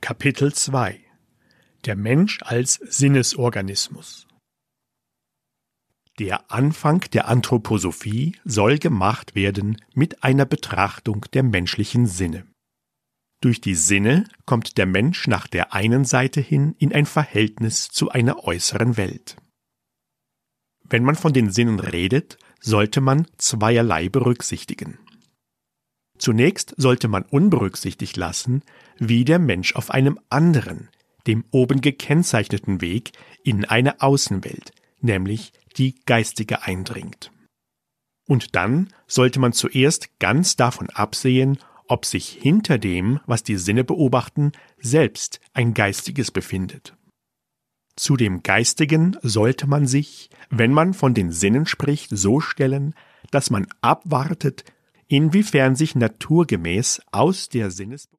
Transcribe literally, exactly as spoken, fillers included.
Kapitel zwei: Der Mensch als Sinnesorganismus. Der Anfang der Anthroposophie soll gemacht werden mit einer Betrachtung der menschlichen Sinne. Durch die Sinne kommt der Mensch nach der einen Seite hin in ein Verhältnis zu einer äußeren Welt. Wenn man von den Sinnen redet, sollte man zweierlei berücksichtigen. Zunächst sollte man unberücksichtigt lassen, wie der Mensch auf einem anderen, dem oben gekennzeichneten Weg in eine Außenwelt, nämlich die geistige, eindringt. Und dann sollte man zuerst ganz davon absehen, ob sich hinter dem, was die Sinne beobachten, selbst ein Geistiges befindet. Zu dem Geistigen sollte man sich, wenn man von den Sinnen spricht, so stellen, dass man abwartet, inwiefern sich naturgemäß aus der Sinnes